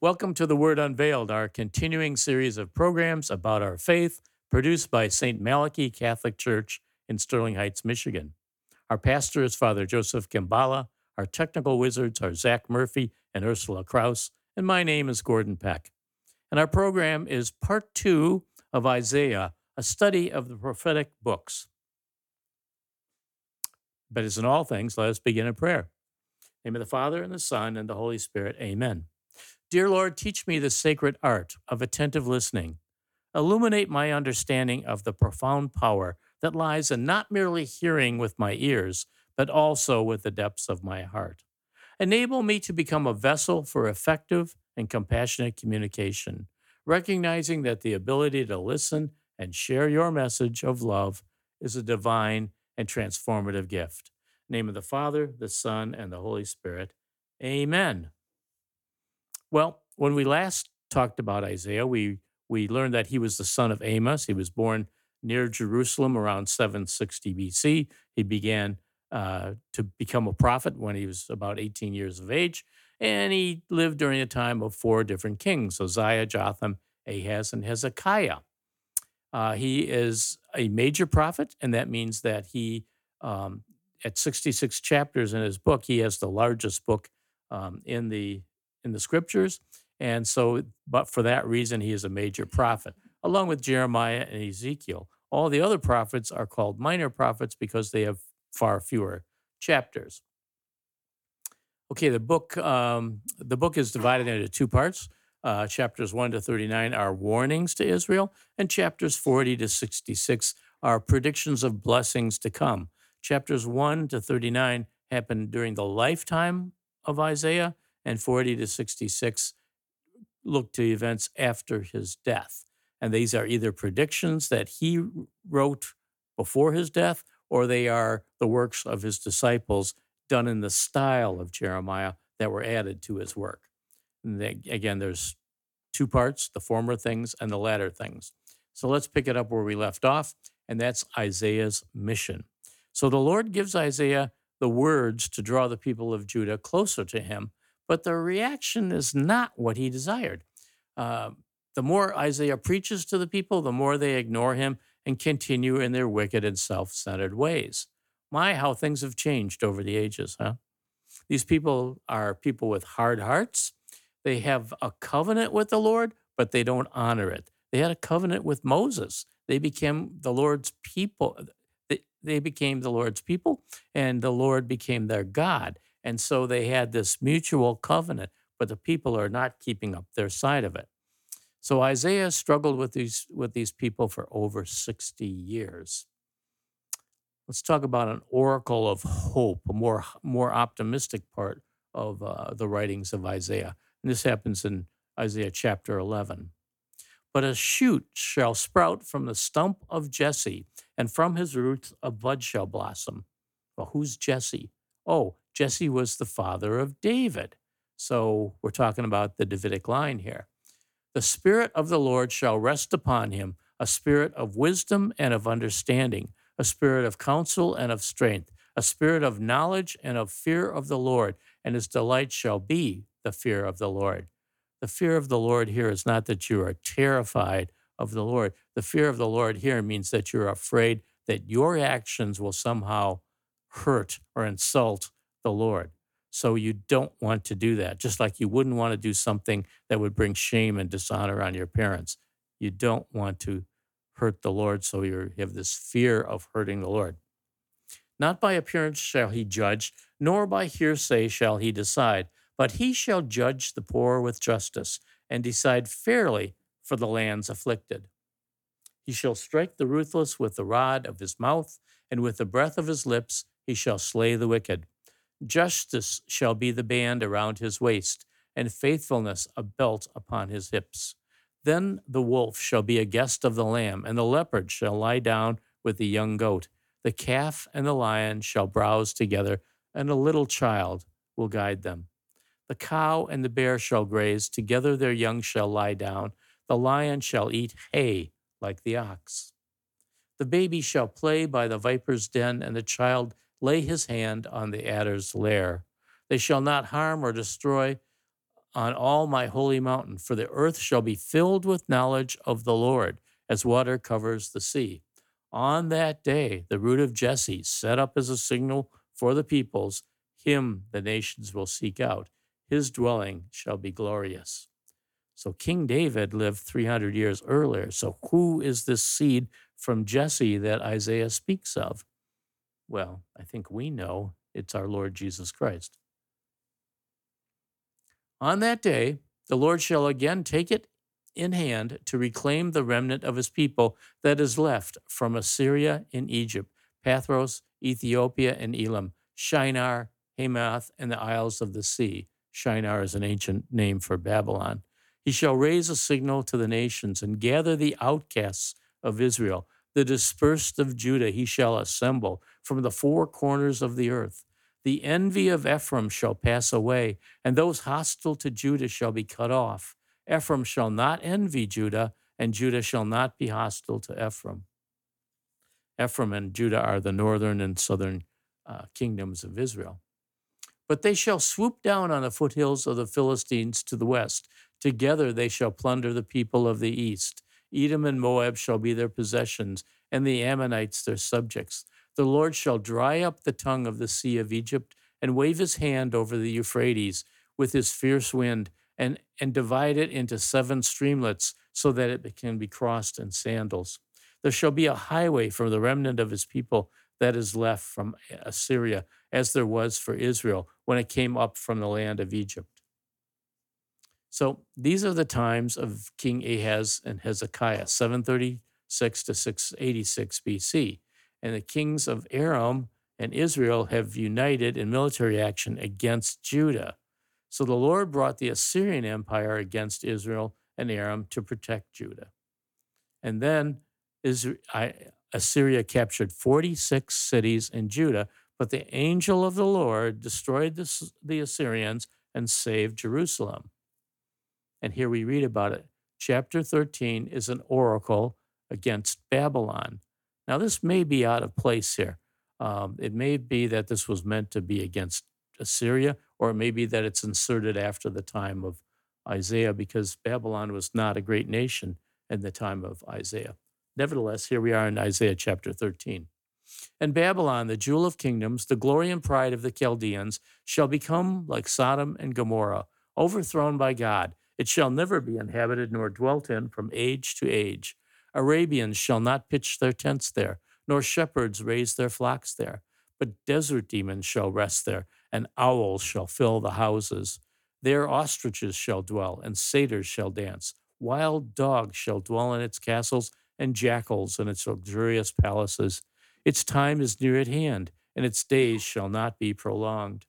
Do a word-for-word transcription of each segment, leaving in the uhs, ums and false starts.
Welcome to The Word Unveiled, our continuing series of programs about our faith, produced by Saint Malachi Catholic Church in Sterling Heights, Michigan. Our pastor is Father Joseph Kimbala. Our technical wizards are Zach Murphy and Ursula Kraus, and my name is Gordon Peck. And our program is part two of Isaiah, a study of the prophetic books. But as in all things, let us begin in prayer. In the name of the Father, and the Son, and the Holy Spirit, amen. Dear Lord, teach me the sacred art of attentive listening. Illuminate my understanding of the profound power that lies in not merely hearing with my ears, but also with the depths of my heart. Enable me to become a vessel for effective and compassionate communication, recognizing that the ability to listen and share your message of love is a divine and transformative gift. In the name of the Father, the Son, and the Holy Spirit. Amen. Well, when we last talked about Isaiah, we we learned that he was the son of Amos. He was born near Jerusalem around seven sixty B C. He began uh, to become a prophet when he was about eighteen years of age, and he lived during a time of four different kings: Uzziah, Jotham, Ahaz, and Hezekiah. Uh, he is a major prophet, and that means that he, um, at sixty-six chapters in his book, he has the largest book um, in the in the scriptures. And so, but for that reason, he is a major prophet, along with Jeremiah and Ezekiel. All the other prophets are called minor prophets because they have far fewer chapters. Okay, the book um, the book is divided into two parts. Uh, chapters one to thirty-nine are warnings to Israel, and chapters forty to sixty-six are predictions of blessings to come. Chapters one to thirty-nine happened during the lifetime of Isaiah, and forty to sixty-six look to events after his death. And these are either predictions that he wrote before his death, or they are the works of his disciples done in the style of Jeremiah that were added to his work. And they, again, there's two parts, the former things and the latter things. So let's pick it up where we left off, and that's Isaiah's mission. So the Lord gives Isaiah the words to draw the people of Judah closer to him, but the reaction is not what he desired. Uh, the more Isaiah preaches to the people, the more they ignore him and continue in their wicked and self-centered ways. My, how things have changed over the ages, huh? These people are people with hard hearts. They have a covenant with the Lord, but they don't honor it. They had a covenant with Moses. They became the Lord's people. They, they became the Lord's people, and the Lord became their God. And so they had this mutual covenant, but the people are not keeping up their side of it. So Isaiah struggled with these with these people for over sixty years. Let's talk about an oracle of hope, a more more optimistic part of uh, the writings of Isaiah. And this happens in Isaiah chapter eleven. But a shoot shall sprout from the stump of Jesse, and from his roots a bud shall blossom. Well, who's Jesse? Oh, Jesse was the father of David. So we're talking about the Davidic line here. The Spirit of the Lord shall rest upon him, a spirit of wisdom and of understanding, a spirit of counsel and of strength, a spirit of knowledge and of fear of the Lord, and his delight shall be the fear of the Lord. The fear of the Lord here is not that you are terrified of the Lord. The fear of the Lord here means that you're afraid that your actions will somehow hurt or insult the Lord. So you don't want to do that, just like you wouldn't want to do something that would bring shame and dishonor on your parents. You don't want to hurt the Lord, so you have this fear of hurting the Lord. Not by appearance shall he judge, nor by hearsay shall he decide, but he shall judge the poor with justice and decide fairly for the lands afflicted. He shall strike the ruthless with the rod of his mouth, and with the breath of his lips he shall slay the wicked. Justice shall be the band around his waist, and faithfulness a belt upon his hips. Then the wolf shall be a guest of the lamb, and the leopard shall lie down with the young goat. The calf and the lion shall browse together, and a little child will guide them. The cow and the bear shall graze, together their young shall lie down. The lion shall eat hay like the ox. The baby shall play by the viper's den, and the child lay his hand on the adder's lair. They shall not harm or destroy on all my holy mountain, for the earth shall be filled with knowledge of the Lord, as water covers the sea. On that day, the root of Jesse, set up as a signal for the peoples, him the nations will seek out. His dwelling shall be glorious. So King David lived three hundred years earlier. So who is this seed from Jesse that Isaiah speaks of? Well, I think we know it's our Lord Jesus Christ. On that day, the Lord shall again take it in hand to reclaim the remnant of his people that is left from Assyria and Egypt, Pathros, Ethiopia, and Elam, Shinar, Hamath, and the isles of the sea. Shinar is an ancient name for Babylon. He shall raise a signal to the nations and gather the outcasts of Israel. The dispersed of Judah he shall assemble from the four corners of the earth. The envy of Ephraim shall pass away, and those hostile to Judah shall be cut off. Ephraim shall not envy Judah, and Judah shall not be hostile to Ephraim. Ephraim and Judah are the northern and southern uh, kingdoms of Israel. But they shall swoop down on the foothills of the Philistines to the west. Together they shall plunder the people of the east. Edom and Moab shall be their possessions, and the Ammonites their subjects. The Lord shall dry up the tongue of the sea of Egypt and wave his hand over the Euphrates with his fierce wind and, and divide it into seven streamlets so that it can be crossed in sandals. There shall be a highway for the remnant of his people that is left from Assyria, as there was for Israel when it came up from the land of Egypt. So these are the times of King Ahaz and Hezekiah, seven thirty-six to six eighty-six B C. And the kings of Aram and Israel have united in military action against Judah. So the Lord brought the Assyrian Empire against Israel and Aram to protect Judah. And then Assyria captured forty-six cities in Judah, but the angel of the Lord destroyed the, the Assyrians and saved Jerusalem. And here we read about it. Chapter thirteen is an oracle against Babylon. Now, this may be out of place here. Um, it may be that this was meant to be against Assyria, or it may be that it's inserted after the time of Isaiah, because Babylon was not a great nation in the time of Isaiah. Nevertheless, here we are in Isaiah chapter thirteen. And Babylon, the jewel of kingdoms, the glory and pride of the Chaldeans, shall become like Sodom and Gomorrah, overthrown by God. It shall never be inhabited nor dwelt in from age to age. Arabians shall not pitch their tents there, nor shepherds raise their flocks there. But desert demons shall rest there, and owls shall fill the houses. There ostriches shall dwell, and satyrs shall dance. Wild dogs shall dwell in its castles, and jackals in its luxurious palaces. Its time is near at hand, and its days shall not be prolonged.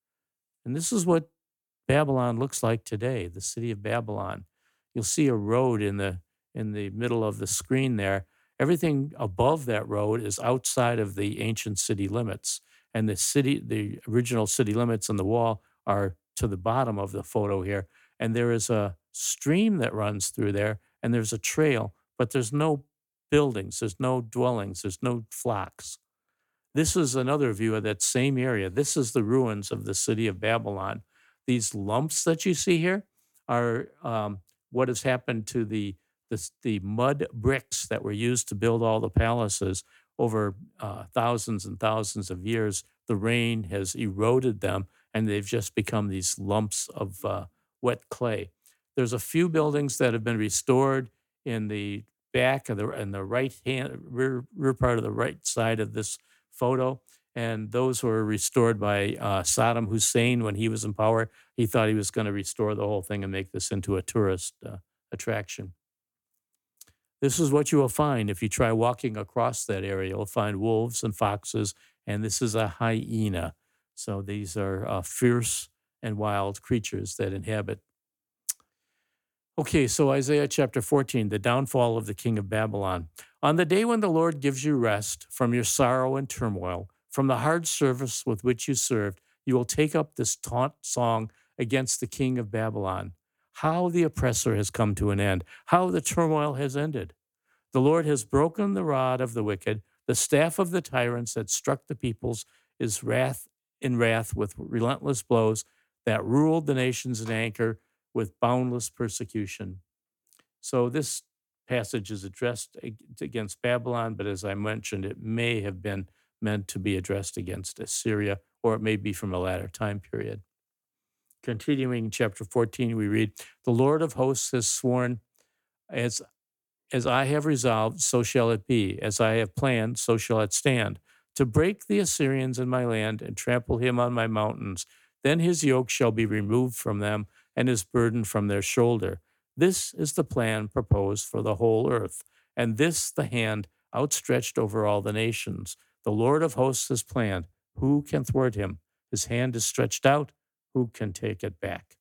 And this is what Babylon looks like today, the city of Babylon. You'll see a road in the in the middle of the screen there. Everything above that road is outside of the ancient city limits. And the city, the original city limits on the wall are to the bottom of the photo here. And there is a stream that runs through there, and there's a trail, but there's no buildings, there's no dwellings, there's no flocks. This is another view of that same area. This is the ruins of the city of Babylon. These lumps that you see here are um, what has happened to the The, the mud bricks that were used to build all the palaces over uh, thousands and thousands of years. The rain has eroded them, and they've just become these lumps of uh, wet clay. There's a few buildings that have been restored in the back of the and the right hand rear, rear part of the right side of this photo, and those were restored by uh, Saddam Hussein when he was in power. He thought he was going to restore the whole thing and make this into a tourist uh, attraction. This is what you will find if you try walking across that area. You'll find wolves and foxes, and this is a hyena. So these are uh, fierce and wild creatures that inhabit. Okay, so Isaiah chapter fourteen, the downfall of the king of Babylon. On the day when the Lord gives you rest from your sorrow and turmoil, from the hard service with which you served, you will take up this taunt song against the king of Babylon. How the oppressor has come to an end, how the turmoil has ended. The Lord has broken the rod of the wicked, the staff of the tyrants that struck the peoples is wrath in wrath with relentless blows, that ruled the nations in anger, with boundless persecution. So this passage is addressed ag- against Babylon, but as I mentioned, it may have been meant to be addressed against Assyria, or it may be from a latter time period. Continuing in chapter fourteen, we read, "The Lord of hosts has sworn, as as I have resolved, so shall it be. As I have planned, so shall it stand. To break the Assyrians in my land and trample him on my mountains. Then his yoke shall be removed from them and his burden from their shoulder. This is the plan proposed for the whole earth, and this the hand outstretched over all the nations. The Lord of hosts has planned. Who can thwart him? His hand is stretched out. Who can take it back?"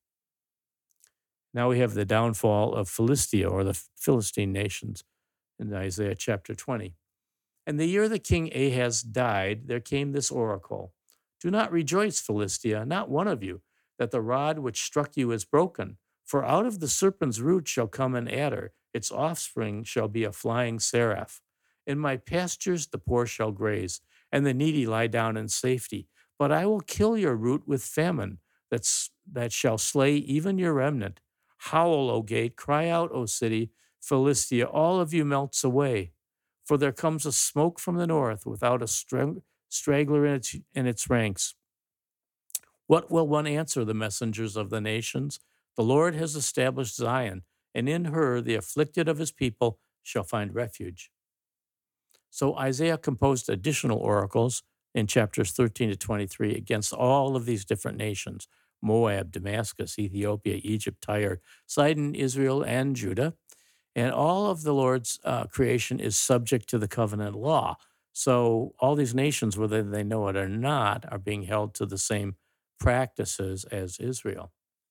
Now we have the downfall of Philistia, or the Philistine nations, in Isaiah chapter twenty. "And the year that King Ahaz died, there came this oracle: Do not rejoice, Philistia, not one of you, that the rod which struck you is broken. For out of the serpent's root shall come an adder, its offspring shall be a flying seraph. In my pastures the poor shall graze, and the needy lie down in safety. But I will kill your root with famine, that's, that shall slay even your remnant. Howl, O gate, cry out, O city, Philistia, all of you melts away. For there comes a smoke from the north without a strang- straggler in its, in its ranks. What will one answer the messengers of the nations? The Lord has established Zion, and in her the afflicted of his people shall find refuge." So Isaiah composed additional oracles in chapters thirteen to twenty-three against all of these different nations: Moab, Damascus, Ethiopia, Egypt, Tyre, Sidon, Israel, and Judah. And all of the Lord's uh, creation is subject to the covenant law. So all these nations, whether they know it or not, are being held to the same practices as Israel.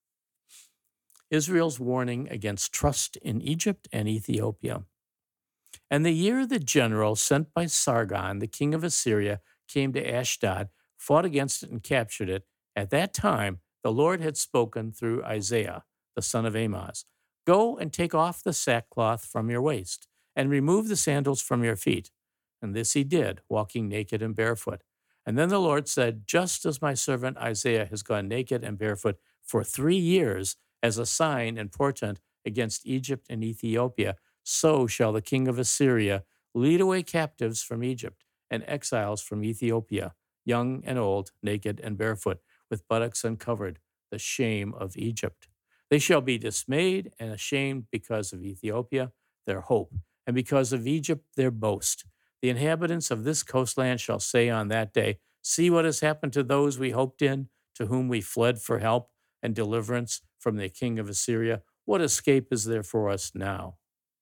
Israel's warning against trust in Egypt and Ethiopia. "And the year the general sent by Sargon, the king of Assyria, came to Ashdod, fought against it and captured it, at that time the Lord had spoken through Isaiah, the son of Amoz. Go and take off the sackcloth from your waist, and remove the sandals from your feet. And this he did, walking naked and barefoot. And then the Lord said, Just as my servant Isaiah has gone naked and barefoot for three years as a sign and portent against Egypt and Ethiopia, so shall the king of Assyria lead away captives from Egypt and exiles from Ethiopia, young and old, naked and barefoot, with buttocks uncovered, the shame of Egypt. They shall be dismayed and ashamed because of Ethiopia, their hope, and because of Egypt, their boast. The inhabitants of this coastland shall say on that day, See what has happened to those we hoped in, to whom we fled for help and deliverance from the king of Assyria. What escape is there for us now?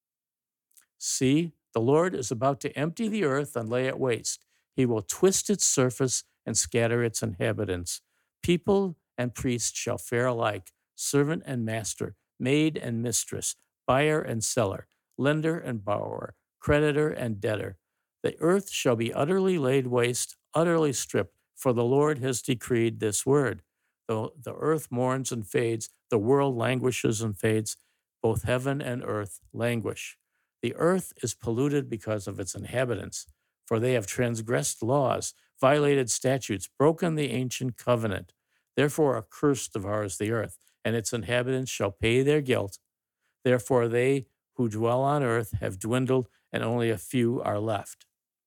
See, the Lord is about to empty the earth and lay it waste. He will twist its surface and scatter its inhabitants. People and priest shall fare alike, servant and master, maid and mistress, buyer and seller, lender and borrower, creditor and debtor. The earth shall be utterly laid waste, utterly stripped, for the Lord has decreed this word. Though the earth mourns and fades, the world languishes and fades, both heaven and earth languish. The earth is polluted because of its inhabitants, for they have transgressed laws, violated statutes, broken the ancient covenant. Therefore, a curse devours the earth, and its inhabitants shall pay their guilt. Therefore, they who dwell on earth have dwindled, and only a few are left.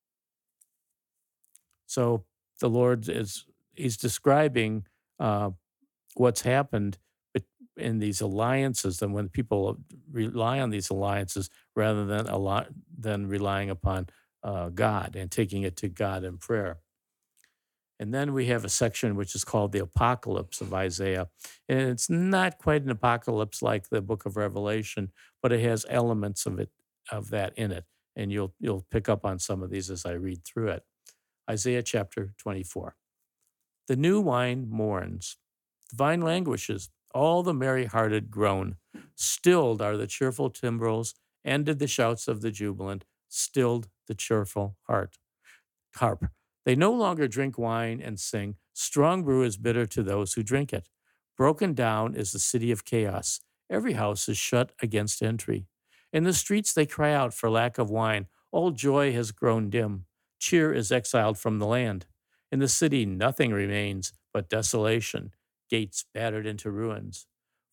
So the Lord is he's describing uh, what's happened in these alliances, and when people rely on these alliances rather than a lot than relying upon uh, God and taking it to God in prayer. And then we have a section which is called the Apocalypse of Isaiah. And it's not quite an apocalypse like the book of Revelation, but it has elements of it of that in it. And you'll you'll pick up on some of these as I read through it. Isaiah chapter twenty-four. The new wine mourns, the vine languishes, all the merry-hearted groan. Stilled are the cheerful timbrels, ended the shouts of the jubilant, stilled the cheerful heart. Harp. They no longer drink wine and sing. Strong brew is bitter to those who drink it. Broken down is the city of chaos. Every house is shut against entry. In the streets they cry out for lack of wine. All joy has grown dim. Cheer is exiled from the land. In the city nothing remains but desolation, gates battered into ruins.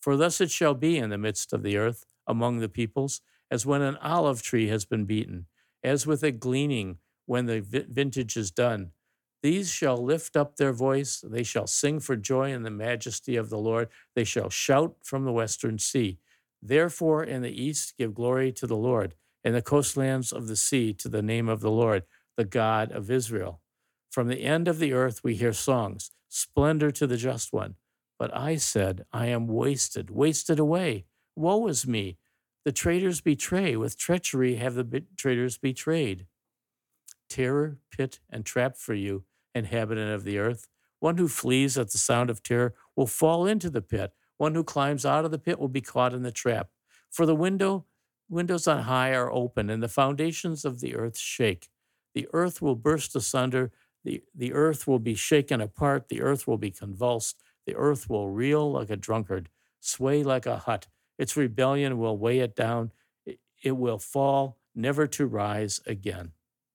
For thus it shall be in the midst of the earth, among the peoples, as when an olive tree has been beaten, as with a gleaning when the vi- vintage is done. These shall lift up their voice, they shall sing for joy in the majesty of the Lord, they shall shout from the western sea. Therefore, in the east, give glory to the Lord, and the coastlands of the sea to the name of the Lord, the God of Israel. From the end of the earth we hear songs, splendor to the just one. But I said, I am wasted, wasted away. Woe is me! The traitors betray, with treachery have the be- traitors betrayed. Terror, pit, and trap for you, inhabitant of the earth. One who flees at the sound of terror will fall into the pit. One who climbs out of the pit will be caught in the trap. For the window, windows on high are open, and the foundations of the earth shake. The earth will burst asunder. The, the earth will be shaken apart. The earth will be convulsed. The earth will reel like a drunkard, sway like a hut. Its rebellion will weigh it down. It, it will fall, never to rise again.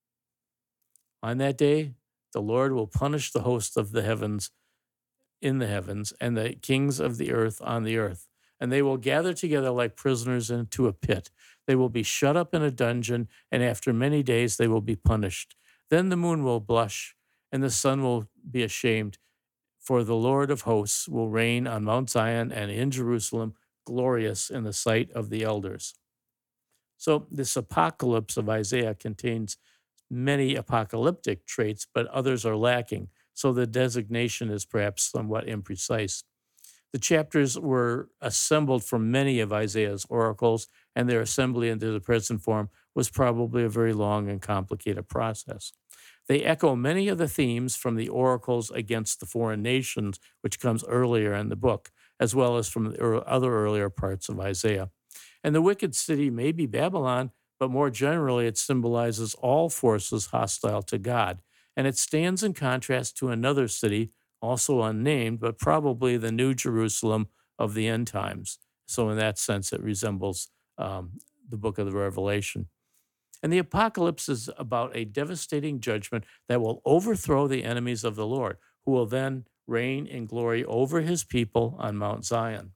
On that day, the Lord will punish the host of the heavens in the heavens and the kings of the earth on the earth. And they will gather together like prisoners into a pit. They will be shut up in a dungeon, and after many days they will be punished. Then the moon will blush, and the sun will be ashamed, for the Lord of hosts will reign on Mount Zion and in Jerusalem, glorious in the sight of the elders. So, this apocalypse of Isaiah contains many apocalyptic traits, but others are lacking. So, the designation is perhaps somewhat imprecise. The chapters were assembled from many of Isaiah's oracles, and their assembly into the present form was probably a very long and complicated process. They echo many of the themes from the oracles against the foreign nations, which comes earlier in the book, as well as from the ear- other earlier parts of Isaiah. And the wicked city may be Babylon, but more generally, it symbolizes all forces hostile to God. And it stands in contrast to another city, also unnamed, but probably the New Jerusalem of the end times. So, in that sense, it resembles um, the book of the Revelation. And the apocalypse is about a devastating judgment that will overthrow the enemies of the Lord, who will then reign in glory over his people on Mount Zion.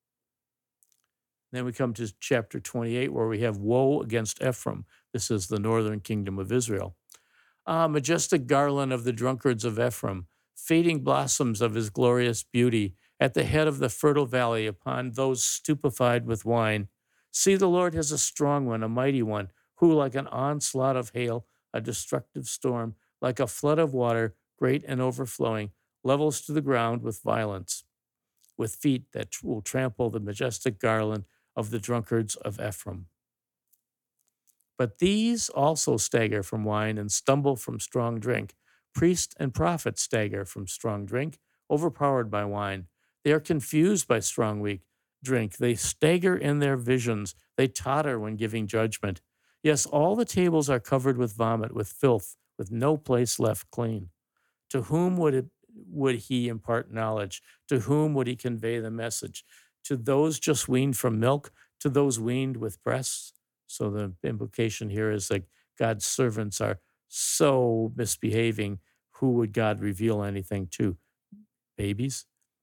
Then we come to chapter twenty-eight, where we have woe against Ephraim. This is the northern kingdom of Israel. Ah, majestic garland of the drunkards of Ephraim, fading blossoms of his glorious beauty, at the head of the fertile valley upon those stupefied with wine. See, the Lord has a strong one, a mighty one, who, like an onslaught of hail, a destructive storm, like a flood of water, great and overflowing, levels to the ground with violence, with feet that tr- will trample the majestic garland of the drunkards of Ephraim. But these also stagger from wine and stumble from strong drink. Priest and prophet stagger from strong drink, overpowered by wine. They are confused by strong weak drink. They stagger in their visions. They totter when giving judgment. Yes, all the tables are covered with vomit, with filth, with no place left clean. To whom would it would he impart knowledge? To whom would he convey the message? To those just weaned from milk, to those weaned with breasts? So the implication here is like God's servants are so misbehaving. Who would God reveal anything to? Babies?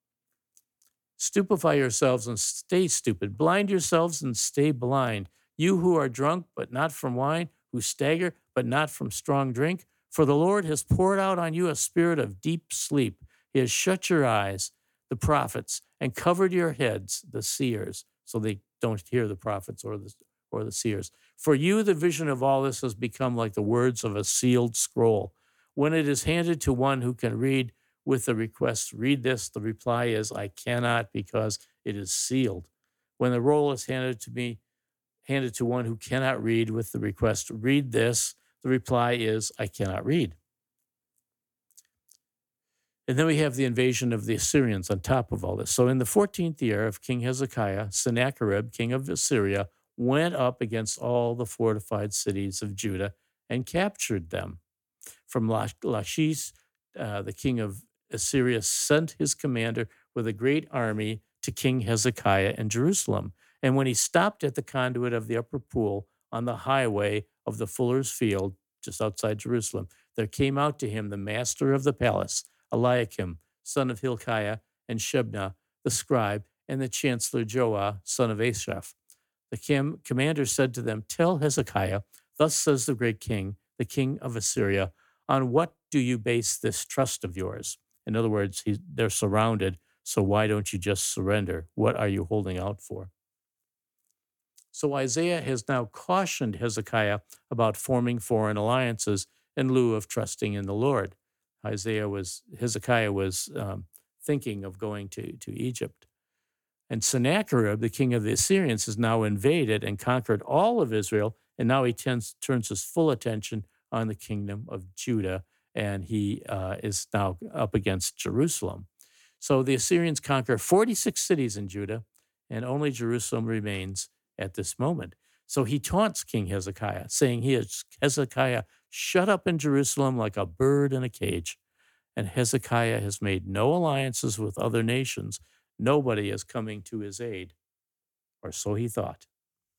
Stupefy yourselves and stay stupid. Blind yourselves and stay blind. You who are drunk, but not from wine, who stagger, but not from strong drink. For the Lord has poured out on you a spirit of deep sleep. He has shut your eyes, the prophets, and covered your heads, the seers, so they don't hear the prophets or the, or the seers. For you, the vision of all this has become like the words of a sealed scroll. When it is handed to one who can read, with the request, read this, the reply is, I cannot because it is sealed. When the roll is handed to me, handed to one who cannot read with the request, read this, the reply is, I cannot read. And then we have the invasion of the Assyrians on top of all this. So in the fourteenth year of King Hezekiah, Sennacherib, king of Assyria, went up against all the fortified cities of Judah and captured them. From Lachish, uh, the king of Assyria sent his commander with a great army to King Hezekiah in Jerusalem. And when he stopped at the conduit of the upper pool on the highway of the fuller's field, just outside Jerusalem, there came out to him the master of the palace, Eliakim, son of Hilkiah, and Shebna, the scribe, and the chancellor Joah, son of Asaph. The cam- commander said to them, "Tell Hezekiah, thus says the great king, the king of Assyria, on what do you base this trust of yours?" In other words, he, they're surrounded, so why don't you just surrender? What are you holding out for? So Isaiah has now cautioned Hezekiah about forming foreign alliances in lieu of trusting in the Lord. Isaiah was Hezekiah was um, thinking of going to, to Egypt. And Sennacherib, the king of the Assyrians, has now invaded and conquered all of Israel, and now he tends, turns his full attention on the kingdom of Judah, and he uh, is now up against Jerusalem. So the Assyrians conquer forty-six cities in Judah, and only Jerusalem remains at this moment. So he taunts King Hezekiah, saying, "He is Hezekiah, shut up in Jerusalem like a bird in a cage." And Hezekiah has made no alliances with other nations. Nobody is coming to his aid, or so he thought.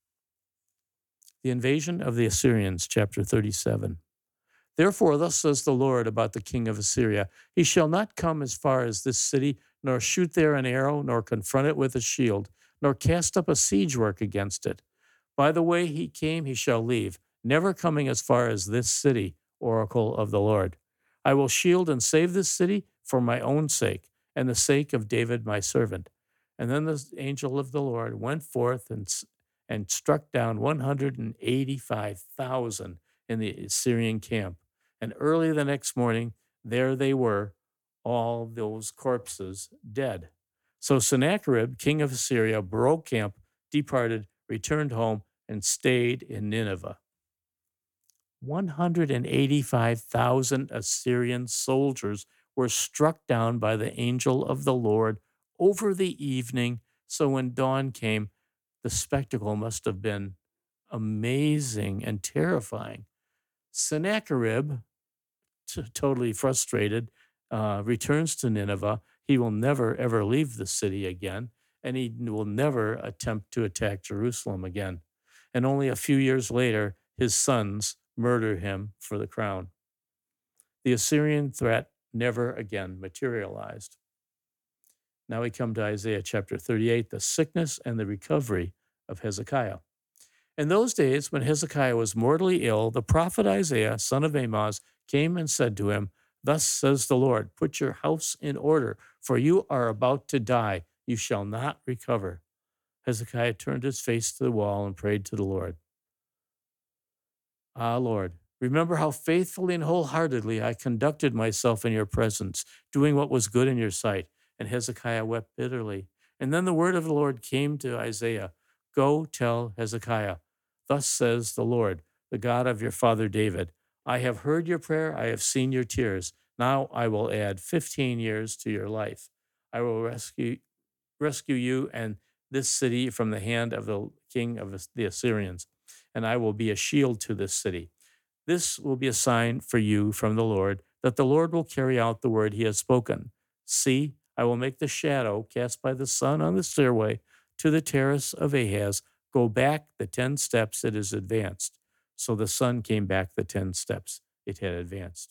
The invasion of the Assyrians, chapter thirty-seven. Therefore, thus says the Lord about the king of Assyria: He shall not come as far as this city, nor shoot there an arrow, nor confront it with a shield, nor cast up a siege work against it. By the way he came, he shall leave, never coming as far as this city, oracle of the Lord. I will shield and save this city for my own sake, and the sake of David my servant. And then the angel of the Lord went forth and, and struck down one hundred eighty-five thousand in the Assyrian camp. And early the next morning, there they were, all those corpses dead. So Sennacherib, king of Assyria, broke camp, departed, returned home, and stayed in Nineveh. one hundred eighty-five thousand Assyrian soldiers were struck down by the angel of the Lord over the evening. So when dawn came, the spectacle must have been amazing and terrifying. Sennacherib, t- totally frustrated, uh, returns to Nineveh. He will never, ever leave the city again, and he will never attempt to attack Jerusalem again. And only a few years later, his sons murder him for the crown. The Assyrian threat never again materialized. Now we come to Isaiah chapter thirty-eight, the sickness and the recovery of Hezekiah. In those days, when Hezekiah was mortally ill, the prophet Isaiah, son of Amoz, came and said to him, "Thus says the Lord, put your house in order, for you are about to die. You shall not recover." Hezekiah turned his face to the wall and prayed to the Lord. "Ah, Lord, remember how faithfully and wholeheartedly I conducted myself in your presence, doing what was good in your sight." And Hezekiah wept bitterly. And then the word of the Lord came to Isaiah: "Go tell Hezekiah, thus says the Lord, the God of your father David, I have heard your prayer, I have seen your tears. Now I will add fifteen years to your life. I will rescue rescue you and this city from the hand of the king of the Assyrians, and I will be a shield to this city. This will be a sign for you from the Lord, that the Lord will carry out the word he has spoken. See, I will make the shadow cast by the sun on the stairway to the terrace of Ahaz go back the ten steps it has advanced." So the sun came back the ten steps it had advanced.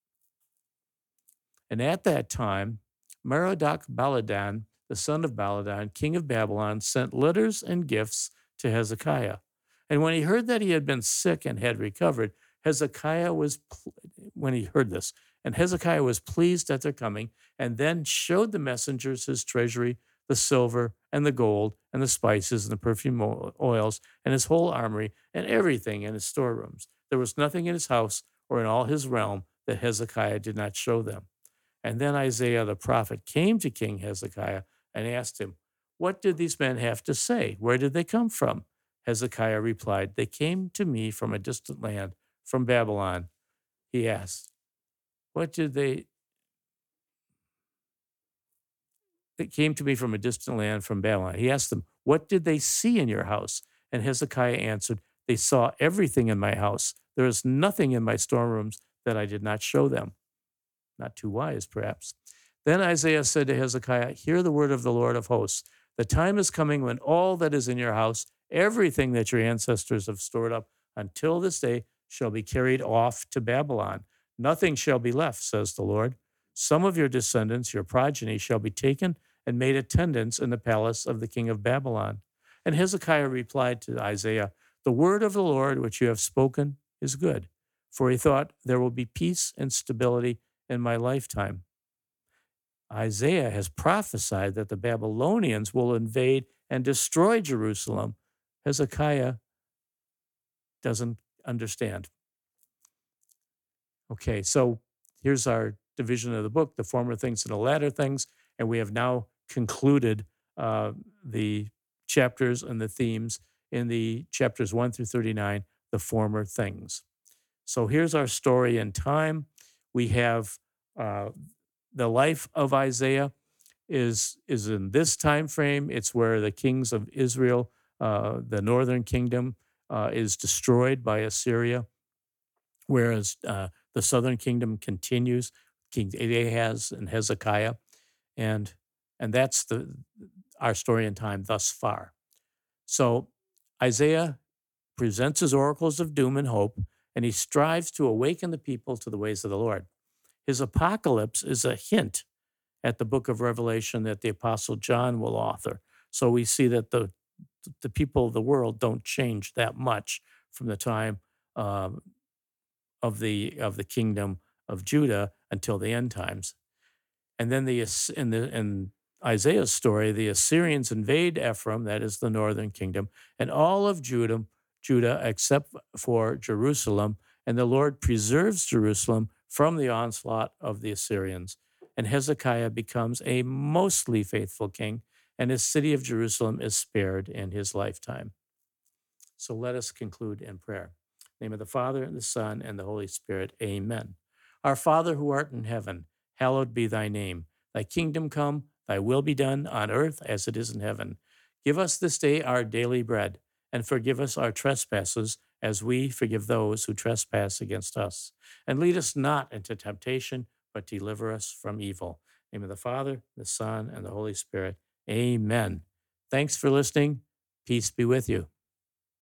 And at that time, Merodach Baladan, the son of Baladan, king of Babylon, sent letters and gifts to Hezekiah. And when he heard that he had been sick and had recovered, Hezekiah was, pl- when he heard this, and Hezekiah was pleased at their coming, and then showed the messengers his treasury, the silver and the gold and the spices and the perfume oils and his whole armory and everything in his storerooms. There was nothing in his house or in all his realm that Hezekiah did not show them. And then Isaiah the prophet came to King Hezekiah and asked him, "What did these men have to say? Where did they come from?" Hezekiah replied, "They came to me from a distant land, from Babylon." He asked, "What did they They came to me from a distant land, from Babylon." He asked them, "What did they see in your house?" And Hezekiah answered, "They saw everything in my house. There is nothing in my storerooms that I did not show them." Not too wise, perhaps. Then Isaiah said to Hezekiah, "Hear the word of the Lord of hosts. The time is coming when all that is in your house, everything that your ancestors have stored up until this day, shall be carried off to Babylon. Nothing shall be left, says the Lord. Some of your descendants, your progeny, shall be taken and made attendants in the palace of the king of Babylon. And Hezekiah replied to Isaiah, "The word of the Lord which you have spoken is good." For he thought, "There will be peace and stability in my lifetime." Isaiah has prophesied that the Babylonians will invade and destroy Jerusalem. Hezekiah doesn't understand. Okay, so here's our division of the book, the former things and the latter things, and we have now concluded uh, the chapters and the themes in the chapters one through thirty-nine, the former things. So here's our story in time. We have uh, the life of Isaiah is is in this time frame. It's where the kings of Israel, uh, the northern kingdom, uh, is destroyed by Assyria, whereas uh, the southern kingdom continues. King Ahaz and Hezekiah, and and that's the our story in time thus far. So Isaiah presents his oracles of doom and hope, and he strives to awaken the people to the ways of the Lord. His apocalypse is a hint at the book of Revelation that the Apostle John will author. So we see that the the people of the world don't change that much from the time um, of the of the kingdom of Judah until the end times. And then the As- in the in Isaiah's story, the Assyrians invade Ephraim, that is the northern kingdom, and all of Judah, Judah except for Jerusalem, and the Lord preserves Jerusalem from the onslaught of the Assyrians. And Hezekiah becomes a mostly faithful king, and his city of Jerusalem is spared in his lifetime. So let us conclude in prayer. In the name of the Father, and the Son, and the Holy Spirit. Amen. Our Father who art in heaven, hallowed be thy name. Thy kingdom come, thy will be done on earth as it is in heaven. Give us this day our daily bread, and forgive us our trespasses as we forgive those who trespass against us. And lead us not into temptation, but deliver us from evil. In the name of the Father, the Son, and the Holy Spirit. Amen. Thanks for listening. Peace be with you.